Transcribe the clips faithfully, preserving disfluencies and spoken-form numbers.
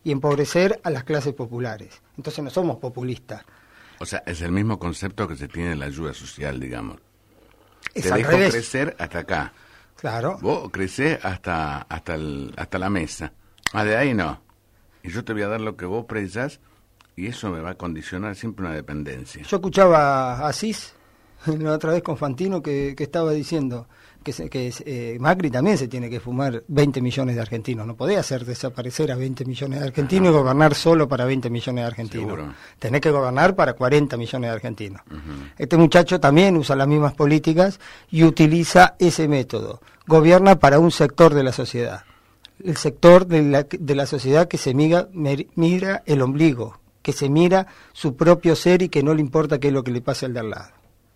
y empobrecer a las clases populares. Entonces no somos populistas. O sea, es el mismo concepto que se tiene en la ayuda social, digamos. Es Te al dejo revés. crecer hasta acá. Claro. Vos crecés hasta hasta el, hasta la mesa. Más de ahí no. Y yo te voy a dar lo que vos precisás y eso me va a condicionar siempre una dependencia. Yo escuchaba a Asís la otra vez con Fantino que, que estaba diciendo que, se, que eh, Macri también se tiene que fumar veinte millones de argentinos. No podés hacer desaparecer a veinte millones de argentinos Ajá. y gobernar solo para veinte millones de argentinos. Seguro. Tenés que gobernar para cuarenta millones de argentinos. Uh-huh. Este muchacho también usa las mismas políticas y utiliza ese método. Gobierna para un sector de la sociedad. El sector de la, de la sociedad que se mira, mira el ombligo, que se mira su propio ser y que no le importa qué es lo que le pasa al de al lado.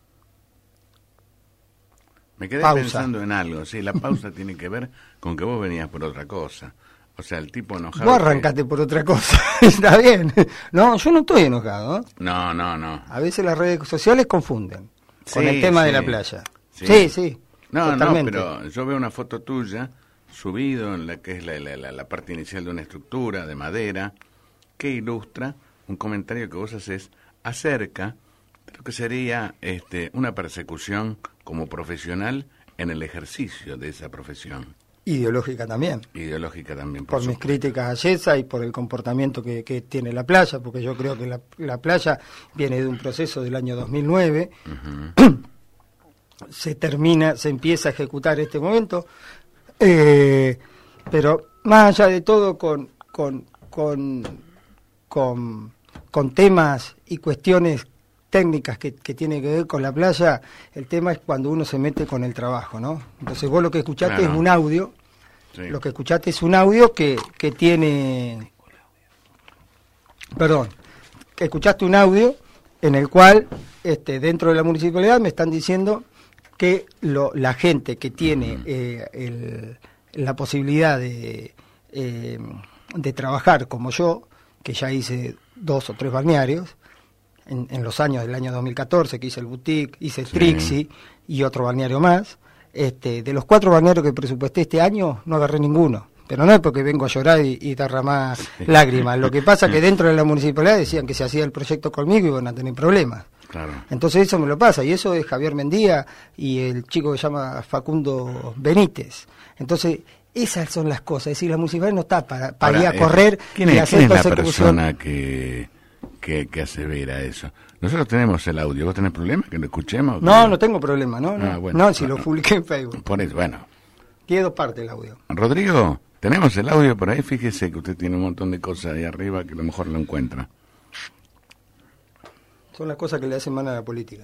Me quedé Pausa. pensando en algo, sí, la pausa tiene que ver con que vos venías por otra cosa. O sea, el tipo enojado... Vos arrancaste por otra cosa, está bien. No, yo no estoy enojado, ¿eh? No, no, no. A veces las redes sociales confunden con Sí, el tema sí. de la playa. Sí, Sí, sí, No, totalmente. no, pero yo veo una foto tuya subido en la que es la, la, la, la parte inicial de una estructura de madera que ilustra un comentario que vos haces acerca de lo que sería este, una persecución como profesional en el ejercicio de esa profesión. Ideológica también. Ideológica también, por, Por mis supuesto. críticas a Yesa y por el comportamiento que, que tiene la playa, porque yo creo que la, la playa viene de un proceso del año dos mil nueve, Uh-huh. se termina, se empieza a ejecutar este momento, eh, pero más allá de todo con, con, con, con, con temas y cuestiones técnicas que, que tienen que ver con la playa, el tema es cuando uno se mete con el trabajo, ¿no? Entonces vos lo que escuchaste Claro. es un audio, Sí. lo que escuchaste es un audio que, que tiene, perdón, que escuchaste un audio en el cual este, dentro de la municipalidad me están diciendo que lo, la gente que tiene Uh-huh. eh, el, la posibilidad de, eh, de trabajar como yo, que ya hice dos o tres balnearios, en, en los años del año dos mil catorce, que hice el Boutique, hice el Sí. Trixie y otro balneario más, este, de los cuatro balnearios que presupuesté este año, no agarré ninguno. Pero no es porque vengo a llorar y, y derramar lágrimas. Lo que pasa es que dentro de la municipalidad decían que se hacía el proyecto conmigo y iban a tener problemas. Claro. Entonces eso me lo pasa, y eso es Javier Mendía y el chico que se llama Facundo Benítez. Entonces, esas son las cosas, es decir, la municipalidad no está para, para Ahora, ir a correr eh, ¿quién y es, hacer quién es la persecución. persona que, que, que asevera eso? Nosotros tenemos el audio, ¿vos tenés problemas que lo escuchemos? No, no tengo problema, no, no, Ah, bueno. no, si lo publiqué en Facebook. Por eso, bueno. Tiene dos partes el audio. Rodrigo, tenemos el audio por ahí, fíjese que usted tiene un montón de cosas ahí arriba que a lo mejor lo encuentra. Son las cosas que le hacen mal a la política.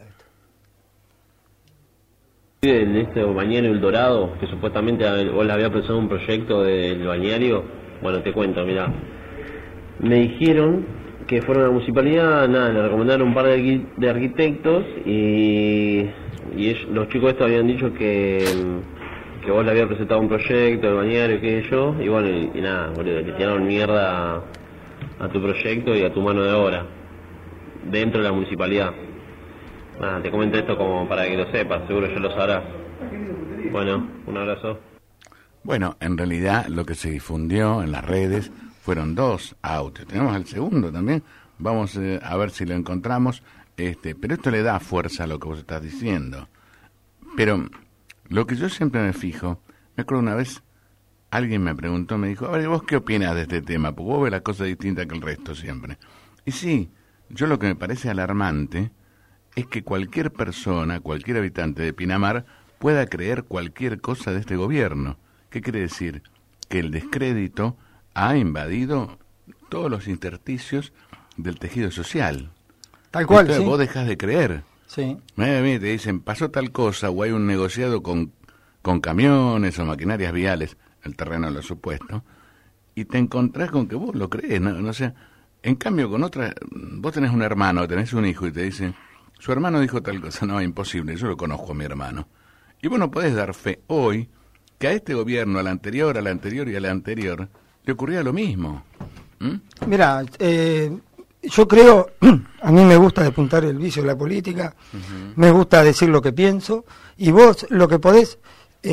En este bañario El Dorado, que supuestamente vos le había presentado un proyecto del bañario, bueno, te cuento, mirá. Me dijeron que fueron a la municipalidad, nada, le recomendaron un par de, arqui- de arquitectos y, y ellos- los chicos estos habían dicho que, que vos le habías presentado un proyecto del bañario, qué sé yo, y bueno, y, y nada, boludo, le tiraron mierda a, a tu proyecto y a tu mano de obra, dentro de la municipalidad. Nada, te comento esto como para que lo sepas, seguro ya lo sabrás. Bueno, un abrazo. Bueno, en realidad lo que se difundió en las redes fueron dos audios. Tenemos el segundo también. Vamos eh, a ver si lo encontramos. Este, pero esto le da fuerza a lo que vos estás diciendo. Pero lo que yo siempre me fijo, me acuerdo una vez, alguien me preguntó, me dijo, a ver, ¿vos qué opinas de este tema? Porque vos ves la cosa distinta que el resto siempre. Y sí, yo lo que me parece alarmante es que cualquier persona, cualquier habitante de Pinamar pueda creer cualquier cosa de este gobierno. ¿Qué quiere decir? Que el descrédito ha invadido todos los intersticios del tejido social. Tal cual, Entonces, sí. vos dejás de creer. Sí. Mira, mira, te dicen, pasó tal cosa, o hay un negociado con, con camiones o maquinarias viales, el terreno de lo supuesto, y te encontrás con que vos lo crees, ¿no? No sé, en cambio con otra, vos tenés un hermano, tenés un hijo y te dicen, su hermano dijo tal cosa, no, imposible, yo lo conozco a mi hermano. Y vos no podés dar fe hoy que a este gobierno, al anterior, al anterior y al anterior, le ocurría lo mismo. ¿Mm? Mira, eh, yo creo, a mí me gusta despuntar el vicio de la política, uh-huh. Me gusta decir lo que pienso, y vos lo que podés,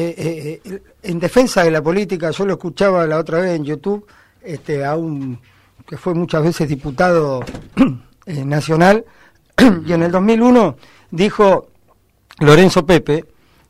eh, eh, en defensa de la política, yo lo escuchaba la otra vez en YouTube, este, a un que fue muchas veces diputado eh, nacional, y en el dos mil uno dijo, Lorenzo Pepe,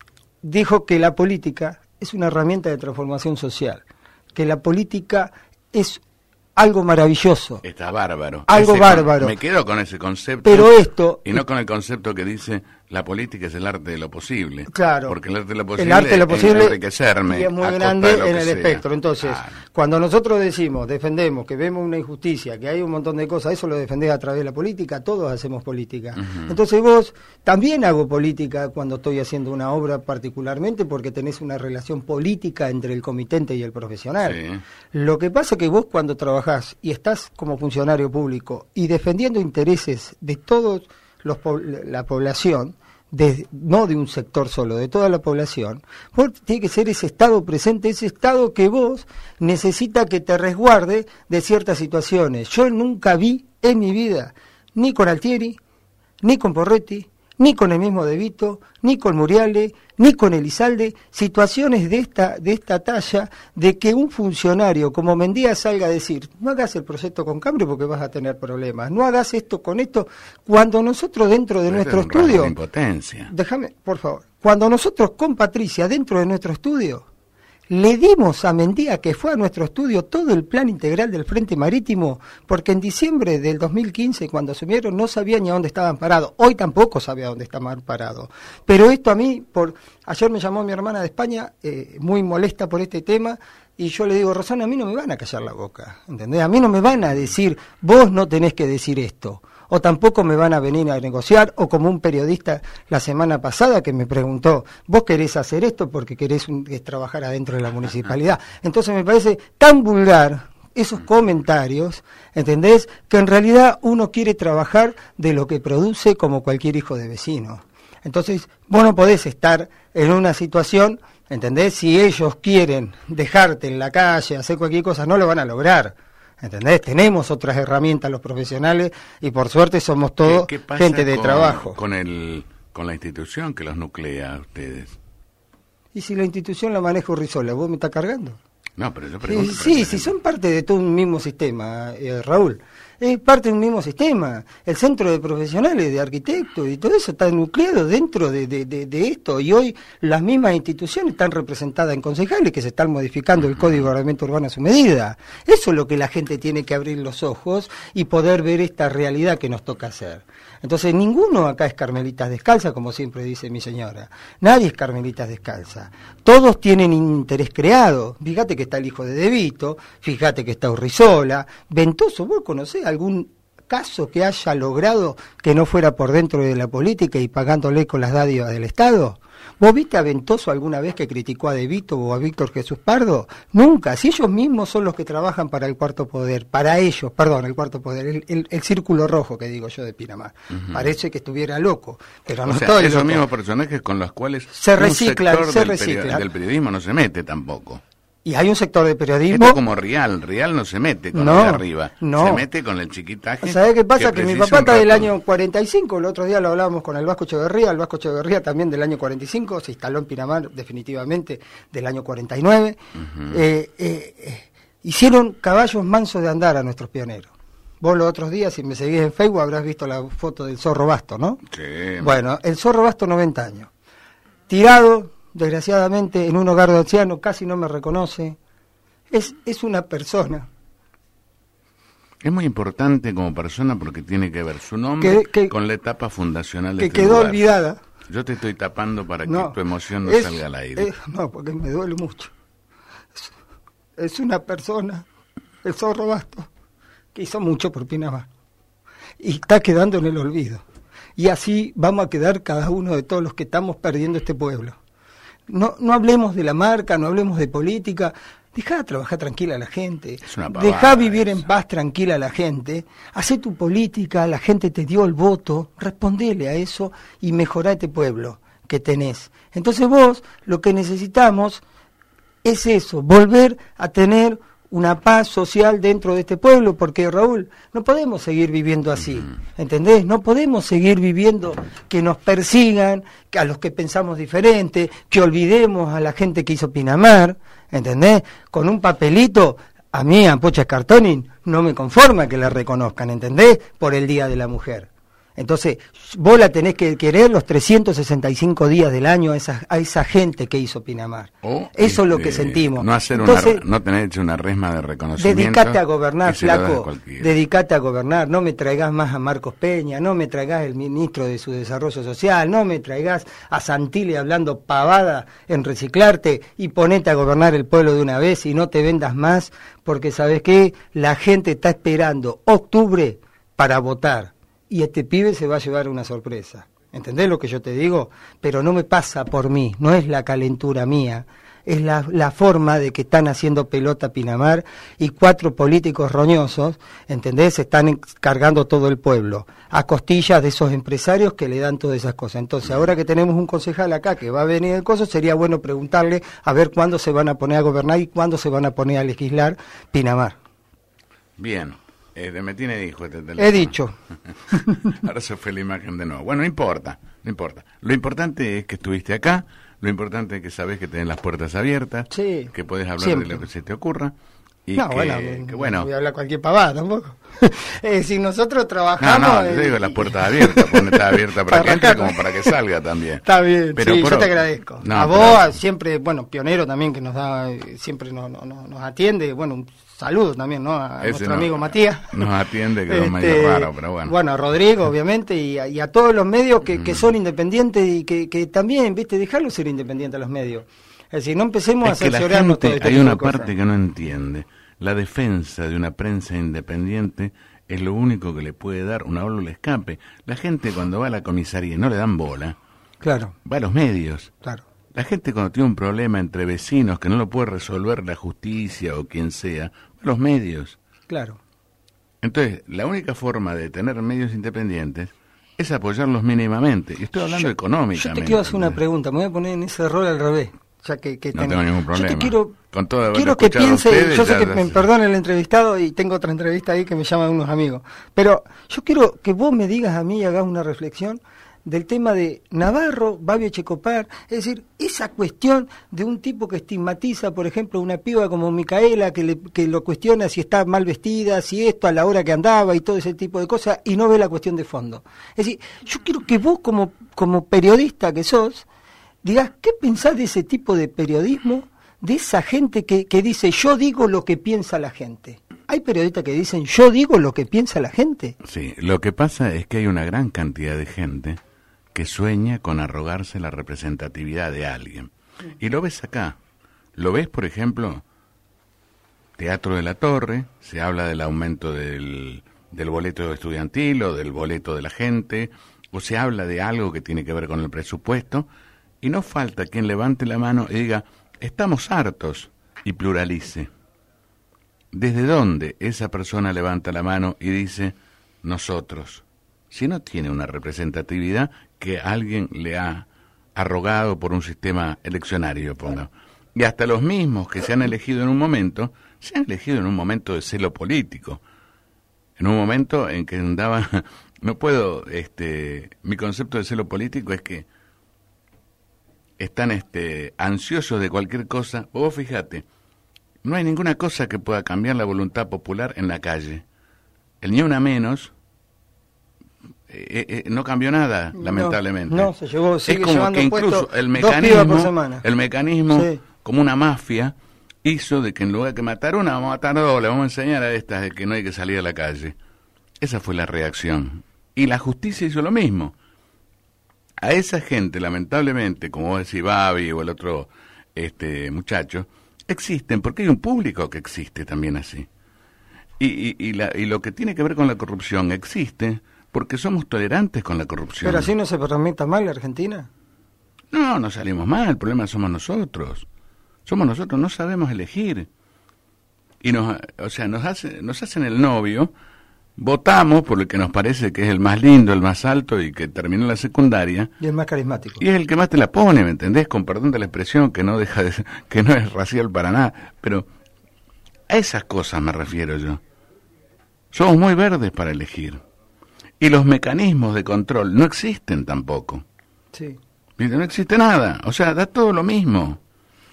dijo que la política es una herramienta de transformación social, que la política es algo maravilloso. Está bárbaro. Algo ese bárbaro. Con, me quedo con ese concepto. Pero esto... Y no con el concepto que dice la política es el arte de lo posible. Claro. Porque el arte de lo posible, el arte de lo posible es enriquecerme. Y es muy grande en el sea. espectro. Entonces, claro. cuando nosotros decimos, defendemos, que vemos una injusticia, que hay un montón de cosas, eso lo defendés a través de la política, todos hacemos política. Uh-huh. Entonces vos, también hago política cuando estoy haciendo una obra particularmente, porque tenés una relación política entre el comitente y el profesional. Sí. Lo que pasa es que vos cuando trabajás y estás como funcionario público y defendiendo intereses de todos los la población, de, no de un sector solo, de toda la población, vos tiene que ser ese Estado presente, ese Estado que vos necesita que te resguarde de ciertas situaciones. Yo nunca vi en mi vida, ni con Altieri, ni con Porretti, ni con el mismo De Vito, ni con Muriale, ni con Elizalde, situaciones de esta de esta talla, de que un funcionario como Mendía salga a decir, no hagas el proyecto con Cambre porque vas a tener problemas, no hagas esto con esto, cuando nosotros dentro de Pero nuestro es un estudio... De impotencia. Déjame, por favor, cuando nosotros con Patricia dentro de nuestro estudio, le dimos a Mendía, que fue a nuestro estudio, todo el plan integral del Frente Marítimo, porque en diciembre del dos mil quince, cuando asumieron, no sabían ni a dónde estaban parados. Hoy tampoco sabía a dónde estaban parados. Pero esto a mí, por ayer me llamó mi hermana de España, eh, muy molesta por este tema, y yo le digo, Rosana, a mí no me van a callar la boca, ¿entendés? A mí no me van a decir, vos no tenés que decir esto. O tampoco me van a venir a negociar, o como un periodista la semana pasada que me preguntó, vos querés hacer esto porque querés un, es trabajar adentro de la municipalidad. Entonces me parece tan vulgar esos comentarios, ¿entendés? Que en realidad uno quiere trabajar de lo que produce como cualquier hijo de vecino. Entonces vos no podés estar en una situación, ¿entendés? Si ellos quieren dejarte en la calle, hacer cualquier cosa, no lo van a lograr. ¿Entendés? Tenemos otras herramientas los profesionales y por suerte somos todos ¿Qué, qué pasa gente de con, trabajo. Con el con la institución que los nuclea a ustedes. ¿Y si la institución la maneja Urrizola, vos me estás cargando? No, pero yo pregunto. Sí, sí, si son parte de todo un mismo sistema, eh, Raúl. Es parte de un mismo sistema. El centro de profesionales, de arquitectos y todo eso está nucleado dentro de, de, de, de esto. Y hoy las mismas instituciones están representadas en concejales que se están modificando el Código de Ordenamiento Urbano a su medida. Eso es lo que la gente tiene que abrir los ojos y poder ver esta realidad que nos toca hacer. Entonces, ninguno acá es carmelitas descalza, como siempre dice mi señora. Nadie es carmelitas descalza. Todos tienen interés creado. Fíjate que está el hijo de De Vito, fíjate que está Urrizola, Ventoso. ¿Vos conocés algún caso que haya logrado que no fuera por dentro de la política y pagándole con las dádivas del Estado? ¿Vos viste a Ventoso alguna vez que criticó a De Vito o a Víctor Jesús Pardo? Nunca. Si ellos mismos son los que trabajan para el Cuarto Poder, para ellos, perdón, el Cuarto Poder, el, el, el círculo rojo que digo yo de Pinamar. Uh-huh. Parece que estuviera loco, pero no o sea, estoy esos loco. mismos personajes con los cuales se reciclan, un sector se del, reciclan. Peri- del periodismo no se mete tampoco. Y hay un sector de periodismo... Esto es como Rial, Rial no se mete con no, el de arriba, no. se mete con el chiquitaje. ¿Sabés qué pasa? Que, que mi papá está del año cuarenta y cinco, el otro día lo hablábamos con el Vasco Echeverría, el Vasco Echeverría también del año cuarenta y cinco, se instaló en Pinamar definitivamente del año cuarenta y nueve. Uh-huh. eh, eh, eh, hicieron caballos mansos de andar a nuestros pioneros. Vos los otros días, si me seguís en Facebook, habrás visto la foto del Zorro Basto, ¿no? Sí. Bueno, el Zorro Basto, noventa años. Tirado, desgraciadamente, en un hogar de ancianos, casi no me reconoce. Es, es una persona. Es muy importante como persona porque tiene que ver su nombre que, que, con la etapa fundacional de que este quedó lugar. olvidada. Yo te estoy tapando para no, que tu emoción no es, salga al aire. Es, no, porque me duele mucho. Es, es una persona, el Zorro Basto, que hizo mucho por Pinamar. Y está quedando en el olvido. Y así vamos a quedar cada uno de todos los que estamos perdiendo este pueblo. No, no hablemos de la marca, no hablemos de política. Dejá trabajar tranquila a la gente, dejá vivir eso. En paz tranquila a la gente, hacé tu política, la gente te dio el voto, respondele a eso y mejorá este pueblo que tenés. Entonces vos lo que necesitamos es eso, volver a tener una paz social dentro de este pueblo, porque Raúl, no podemos seguir viviendo así, ¿entendés? No podemos seguir viviendo que nos persigan, que a los que pensamos diferente, que olvidemos a la gente que hizo Pinamar, ¿entendés? Con un papelito a mí, a Pocha Scartoni, no me conforma que la reconozcan, ¿entendés? Por el Día de la Mujer. Entonces, vos la tenés que querer los trescientos sesenta y cinco días del año a esa, a esa gente que hizo Pinamar. O, Eso este, es lo que sentimos. No hacer Entonces, una, no tener hecho una resma de reconocimiento. Dedicate a gobernar, flaco. De Dedicate a gobernar. No me traigas más a Marcos Peña, no me traigas el ministro de su Desarrollo Social, no me traigas a Santilli hablando pavada en Reciclarte y ponete a gobernar el pueblo de una vez y no te vendas más, porque ¿sabes qué? La gente está esperando octubre para votar. Y este pibe se va a llevar una sorpresa. ¿Entendés lo que yo te digo? Pero no me pasa por mí, no es la calentura mía, es la, la forma de que están haciendo pelota Pinamar y cuatro políticos roñosos, ¿entendés? Se están cargando todo el pueblo, a costillas de esos empresarios que le dan todas esas cosas. Entonces, ahora que tenemos un concejal acá que va a venir el coso, sería bueno preguntarle a ver cuándo se van a poner a gobernar y cuándo se van a poner a legislar Pinamar. Bien. Eh, me tiene dijo este teléfono. He dicho. Ahora se fue la imagen de nuevo. Bueno, no importa, no importa. Lo importante es que estuviste acá, lo importante es que sabés que tenés las puertas abiertas, sí, que podés hablar siempre. de lo que se te ocurra. Y no, que, bueno, que, bueno, voy a hablar cualquier pavada tampoco. eh, si nosotros trabajamos... No, no, eh, yo digo las puertas abiertas, ponete abierta para, para que entre como para que salga también. Está bien, pero sí, por, yo te agradezco. No, a pero, vos, a siempre, bueno, Pionero también que nos da, siempre nos, nos, nos atiende, bueno, un saludo también, ¿no? A nuestro no, amigo Matías. Nos atiende, que es este, medio raro, pero bueno. Bueno, a Rodrigo, obviamente, y a, y a todos los medios que, mm. que son independientes y que, que también, viste, dejarlos ser independientes a los medios. Es decir, no empecemos es a censurarnos todo este hay tipo una de cosas. parte que no entiende. La defensa de una prensa independiente es lo único que le puede dar una válvula de escape. La gente cuando va a la comisaría y no le dan bola, claro, va a los medios. Claro. La gente cuando tiene un problema entre vecinos que no lo puede resolver la justicia o quien sea, va a los medios. Claro. Entonces, la única forma de tener medios independientes es apoyarlos mínimamente. Y estoy hablando yo, económicamente. Yo te quiero hacer una pregunta, me voy a poner en ese rol al revés. Ya que, que no ten... tengo ningún problema. Yo te quiero, Con todo quiero que piense, ustedes, yo sé que ya, me perdone el entrevistado y tengo otra entrevista ahí que me llaman unos amigos, pero yo quiero que vos me digas a mí y hagas una reflexión del tema de Navarro, Babio Echecopar, es decir, esa cuestión de un tipo que estigmatiza, por ejemplo, una piba como Micaela, que, le, que lo cuestiona si está mal vestida, si esto, a la hora que andaba y todo ese tipo de cosas, y no ve la cuestión de fondo. Es decir, yo quiero que vos como, como periodista que sos, digas, ¿qué pensás de ese tipo de periodismo, de esa gente que, que dice, yo digo lo que piensa la gente? ¿Hay periodistas que dicen, yo digo lo que piensa la gente? Sí, lo que pasa es que hay una gran cantidad de gente que sueña con arrogarse la representatividad de alguien. Y lo ves acá. Lo ves, por ejemplo, Teatro de la Torre, se habla del aumento del, del boleto estudiantil o del boleto de la gente, o se habla de algo que tiene que ver con el presupuesto, y no falta quien levante la mano y diga, estamos hartos, y pluralice. ¿Desde dónde esa persona levanta la mano y dice, nosotros? Si no tiene una representatividad que alguien le ha arrogado por un sistema eleccionario, ponga. Y hasta los mismos que se han elegido en un momento, se han elegido en un momento de celo político. En un momento en que andaba, no puedo, este, mi concepto de celo político es que están este, ansiosos de cualquier cosa. Vos fíjate, no hay ninguna cosa que pueda cambiar la voluntad popular en la calle. El ni una menos eh, eh, no cambió nada, no, lamentablemente. No, se llevó, sigue es como llevando que incluso el dos pibas por mecanismo, semana. el mecanismo Sí. como una mafia, hizo de que en lugar de matar una, vamos a matar dos, le vamos a enseñar a estas de que no hay que salir a la calle. Esa fue la reacción. Y la justicia hizo lo mismo. A esa gente, lamentablemente, como vos decís, Babi o el otro este muchacho, existen porque hay un público que existe también así. Y, y, y, la, y lo que tiene que ver con la corrupción existe porque somos tolerantes con la corrupción. ¿Pero así no se permita mal la Argentina? No, no salimos mal, el problema somos nosotros. Somos nosotros, no sabemos elegir. Y nos, o sea, nos, hace, nos hacen el novio, votamos por el que nos parece que es el más lindo, el más alto y que terminó la secundaria. Y el más carismático. Y es el que más te la pone, ¿me entendés? Con perdón de la expresión, que no deja de, que no es racial para nada. Pero a esas cosas me refiero yo. Somos muy verdes para elegir. Y los mecanismos de control no existen tampoco. Sí. No existe nada. O sea, da todo lo mismo.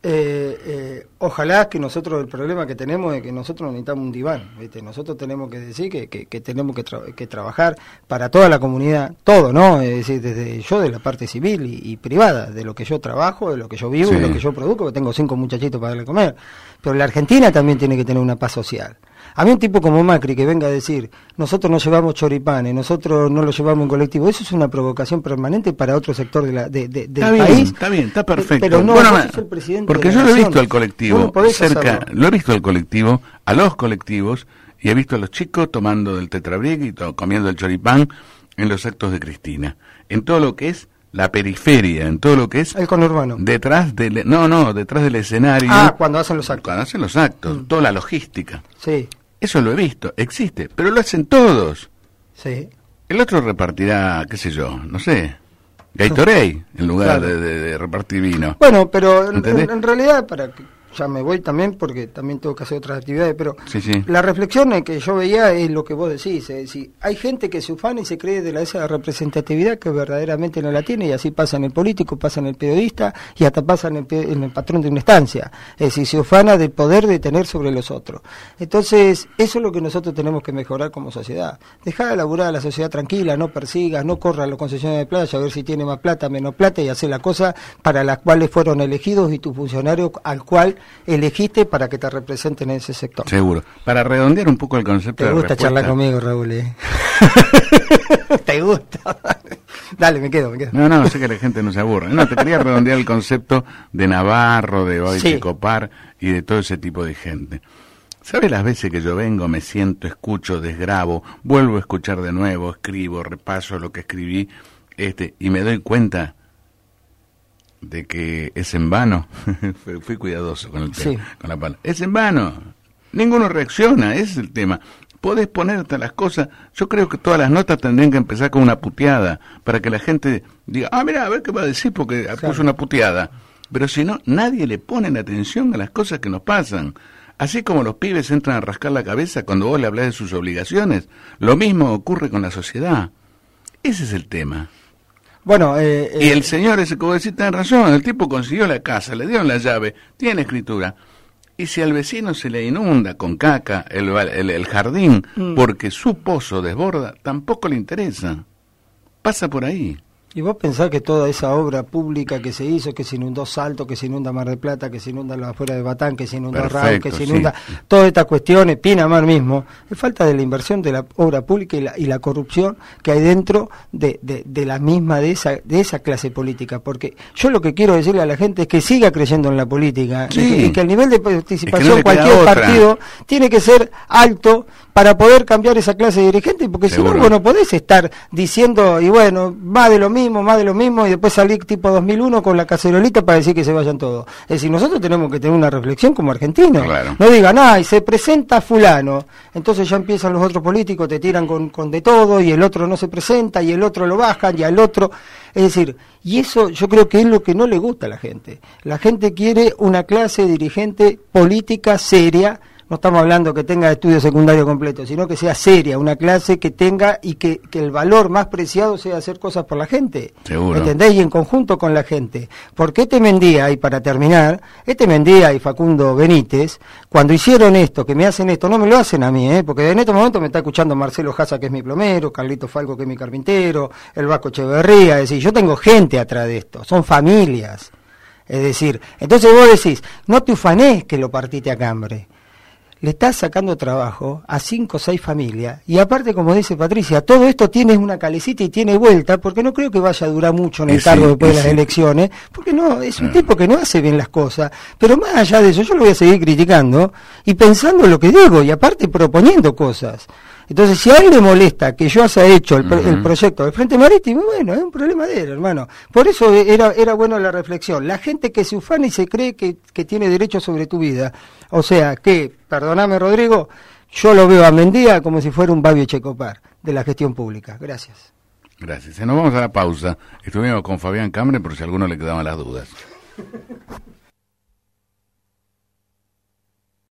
Eh, eh, ojalá que nosotros, el problema que tenemos es que nosotros necesitamos un diván, ¿viste? Nosotros tenemos que decir que, que, que tenemos que, tra- que trabajar para toda la comunidad, todo, ¿no? Es decir, desde yo de la parte civil y, y privada, de lo que yo trabajo, de lo que yo vivo, Sí. de lo que yo produzco, que tengo cinco muchachitos para darle a comer. Pero la Argentina también tiene que tener una paz social. A mí un tipo como Macri que venga a decir, nosotros no llevamos choripanes, nosotros no lo llevamos en colectivo, eso es una provocación permanente para otro sector de la, de, de, del Está bien, país. está bien, está perfecto. Pero no, Bueno, vos ma- sos el presidente porque de yo la lo he nación. visto al Vos colectivo, no podés cerca, hacerlo. lo he visto al colectivo, a los colectivos, y he visto a los chicos tomando del tetrabric y to- comiendo el choripán en los actos de Cristina, en todo lo que es la periferia, en todo lo que es El conurbano. detrás del, no, no, detrás del escenario, Ah, cuando hacen los actos. cuando hacen los actos, Mm. toda la logística. Sí, Eso lo he visto, existe, pero lo hacen todos. sí. El otro repartirá, qué sé yo, no sé, Gatorade, en lugar Claro. de, de- de repartir vino. Bueno, pero en, ¿Entendés? en- en realidad, para que ya me voy también, porque también tengo que hacer otras actividades, pero Sí, sí. la reflexión que yo veía es lo que vos decís, es decir, hay gente que se ufana y se cree de la, esa representatividad que verdaderamente no la tiene, y así pasa en el político, pasa en el periodista, y hasta pasa en el, pe- en el patrón de una estancia, es decir, se ufana del poder de tener sobre los otros. Entonces, eso es lo que nosotros tenemos que mejorar como sociedad. Dejar de laburar a la sociedad tranquila, no persigas, no corra a los concesionarios de playa a ver si tiene más plata, menos plata, y hacer la cosa para las cuales fueron elegidos y tu funcionario al cual elegiste para que te representen en ese sector. Seguro. Para redondear un poco el concepto Te de gusta respuesta, charlar conmigo, Raúl, ¿eh? Te gusta. Dale, me quedo, me quedo. No, no, sé que la gente no se aburre. No, te quería redondear el concepto de Navarro, de Hoy Sí. Copar y de todo ese tipo de gente. ¿Sabes las veces que yo vengo, me siento, escucho, desgrabo, vuelvo a escuchar de nuevo, escribo, repaso lo que escribí, este, y me doy cuenta de que es en vano? Fui- Fui cuidadoso con el tema, Sí. con la palabra. Es en vano. Ninguno reacciona, ese es el tema. Podés ponerte las cosas. Yo creo que todas las notas tendrían que empezar con una puteada para que la gente diga, ah, mira, a ver qué va a decir porque Claro. puso una puteada. Pero si no, nadie le pone la atención a las cosas que nos pasan. Así como los pibes entran a rascar la cabeza cuando vos le hablas de sus obligaciones, lo mismo ocurre con la sociedad. Ese es el tema. Bueno, eh, Y eh, el señor ese que vos decís, tenés razón, el tipo consiguió la casa, le dieron la llave, tiene escritura. Y si al vecino se le inunda con caca el, va- el, el jardín Mm. porque su pozo desborda, tampoco le interesa. Pasa por ahí. y vos pensás que toda esa obra pública que se hizo, que se inundó Salto, que se inunda Mar del Plata, que se inunda la afuera de Batán, que se inundó Raúl, Perfecto, que se sí. inunda todas estas cuestiones, Pinamar mismo, es falta de la inversión de la obra pública y la, y la corrupción que hay dentro de, de, de la misma, de esa, de esa clase política. Porque yo lo que quiero decirle a la gente es que siga creyendo en la política, Sí. y, que, y que el nivel de participación, no le queda cualquier otra. partido, tiene que ser alto para poder cambiar esa clase de dirigente, porque si Seguro. no, vos no podés estar diciendo, y bueno, más de lo mismo, más de lo mismo, y después salir tipo dos mil uno con la cacerolita para decir que se vayan todos. Es decir, nosotros tenemos que tener una reflexión como argentinos. Claro. No digan, ah, y se presenta fulano, entonces ya empiezan los otros políticos, te tiran con, con de todo, y el otro no se presenta, y el otro lo bajan, y al otro... Es decir, y eso yo creo que es lo que no le gusta a la gente. La gente quiere una clase dirigente política seria. No estamos hablando que tenga estudio secundario completo, sino que sea seria, una clase que tenga y que, que el valor más preciado sea hacer cosas por la gente. Seguro. ¿Entendés? Y en conjunto con la gente. Porque este Mendía, y para terminar, este Mendía y Facundo Benítez, cuando hicieron esto, que me hacen esto, no me lo hacen a mí, ¿eh? Porque en este momento me está escuchando Marcelo Jasa, que es mi plomero, Carlito Falco, que es mi carpintero, el Vasco Echeverría, es decir, yo tengo gente atrás de esto, son familias. Es decir, entonces vos decís, no te ufanés que lo partiste a cambre. Le estás sacando trabajo a cinco o seis familias, y aparte, como dice Patricia, todo esto tiene una calecita y tiene vuelta, porque no creo que vaya a durar mucho en el Y sí, cargo después y de las sí. elecciones, porque no, es un tipo que no hace bien las cosas, pero más allá de eso, yo lo voy a seguir criticando, y pensando en lo que digo, y aparte proponiendo cosas. Entonces, si a él le molesta que yo haya hecho el, pro- Ujú. el proyecto del Frente Marítimo, bueno, es un problema de él, hermano. Por eso era, era bueno la reflexión. La gente que se ufana y se cree que, que tiene derecho sobre tu vida. O sea, que, perdóname, Rodrigo, yo lo veo a Mendía como si fuera un Babio Checopar de la gestión pública. Gracias. Gracias. Eh, Nos vamos a la pausa. Estuvimos con Fabián Cambre por si a alguno le quedaban las dudas.